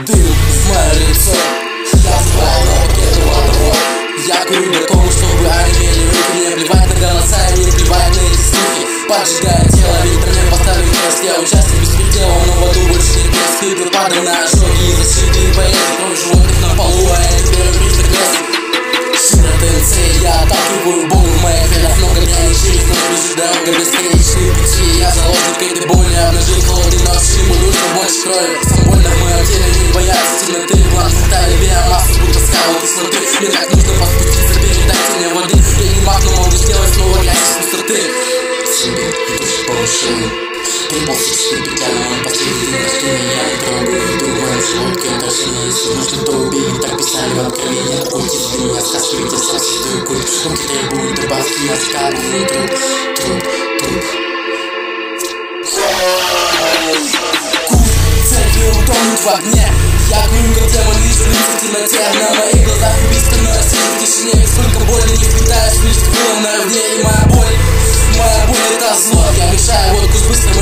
дым в мое лицо. Я забрал на пакеты водовод. Я курю до кому, чтобы онемели руки. Мне плевать на голоса и мне плевать на эти слухи. Поджигая тело, ветер мне поставил крест. Я участник беспредела, но в аду больше не крест. Ты падал на ожоги и защиты болезни. Кровь животных на полу, а я теперь убийца крест. Шина ТНЦ, я отталкиваю бомбу в моих венах. Много дня не через, но бежит дорога бесконечные пути. Я заложник этой боли, обнажил холодный нож. Ему нужно больше крови, сам больно в моем теле. Не бояться темноты, план хватает биомассу, будто скала кислоты. Мне так нужно поспуститься, передайте мне воды. Я не маг, но могу сделать снова грязь из пустоты. Себе идущий по ушам, переболся с петлями. Он последний день рождения, я не трогаю еду в моем желудке. Отражение, если нужно, то убей. Так писали в откровении, уйти с меня, скашивайте собственную культ. Руки требуют добавки, я скармливаю труп. Церкви утонут в огне. Я курю, как демон, вижу лица в темноте. На моих глазах убийство, но я сижу в тишине. Сколько боли не впитаешь, лишь крылом на ровне. И моя боль это зло. Я мешаю водку с быстрым